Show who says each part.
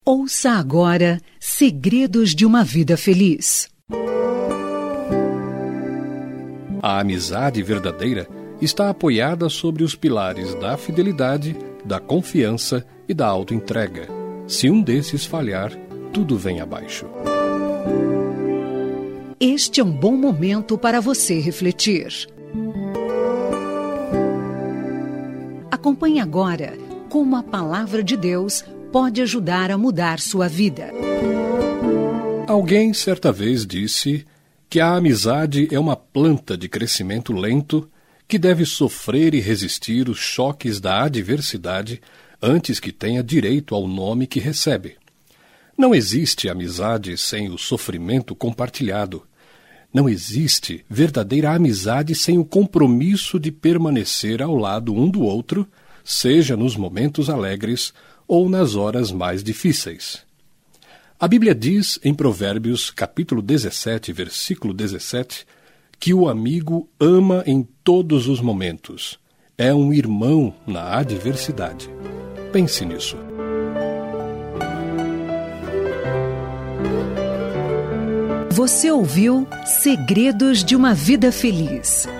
Speaker 1: Ouça agora Segredos de uma Vida Feliz.
Speaker 2: A amizade verdadeira está apoiada sobre os pilares da fidelidade, da confiança e da autoentrega. Se um desses falhar, tudo vem abaixo.
Speaker 1: Este é um bom momento para você refletir. Acompanhe agora como a palavra de Deus pode ajudar a mudar sua vida.
Speaker 2: Alguém certa vez disse que a amizade é uma planta de crescimento lento que deve sofrer e resistir os choques da adversidade antes que tenha direito ao nome que recebe. Não existe amizade sem o sofrimento compartilhado. Não existe verdadeira amizade sem o compromisso de permanecer ao lado um do outro, seja nos momentos alegres ou nas horas mais difíceis. A Bíblia diz em Provérbios, capítulo 17, versículo 17, que o amigo ama em todos os momentos. É um irmão na adversidade. Pense nisso.
Speaker 1: Você ouviu Segredos de uma Vida Feliz.